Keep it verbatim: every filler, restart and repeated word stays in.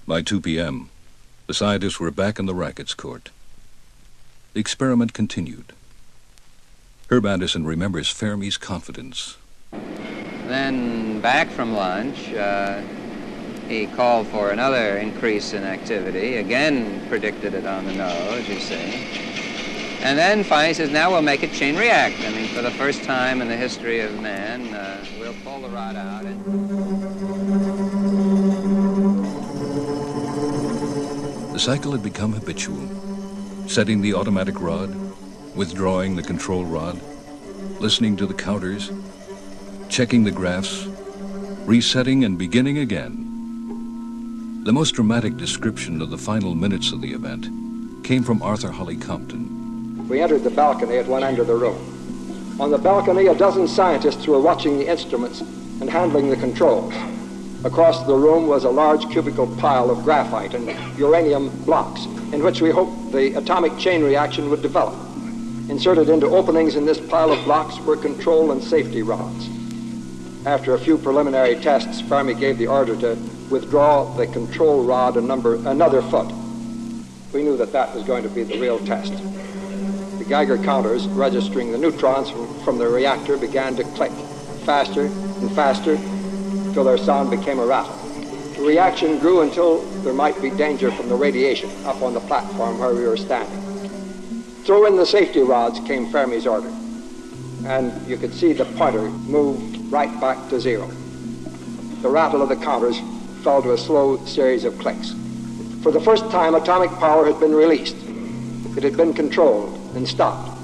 By two p.m., the scientists were back in the rackets court. The experiment continued. Herb Anderson remembers Fermi's confidence. Then, back from lunch, uh, he called for another increase in activity, again predicted it on the nose, you see. And then finally says, now we'll make it chain react. I mean, for the first time in the history of man, uh, we'll pull the rod out. And... The cycle had become habitual, setting the automatic rod, withdrawing the control rod, listening to the counters, checking the graphs, resetting and beginning again. The most dramatic description of the final minutes of the event came from Arthur Holly Compton. We entered the balcony at one end of the room. On the balcony, a dozen scientists were watching the instruments and handling the controls. Across the room was a large cubical pile of graphite and uranium blocks in which we hoped the atomic chain reaction would develop. Inserted into openings in this pile of blocks were control and safety rods. After a few preliminary tests, Fermi gave the order to withdraw the control rod a number, another foot. We knew that that was going to be the real test. The Geiger counters registering the neutrons from, from the reactor began to click faster and faster until their sound became a rattle. The reaction grew until there might be danger from the radiation up on the platform where we were standing. Throw in the safety rods, came Fermi's order, and you could see the pointer moved right back to zero. The rattle of the counters fell to a slow series of clicks. For the first time, atomic power had been released. It had been controlled and stopped.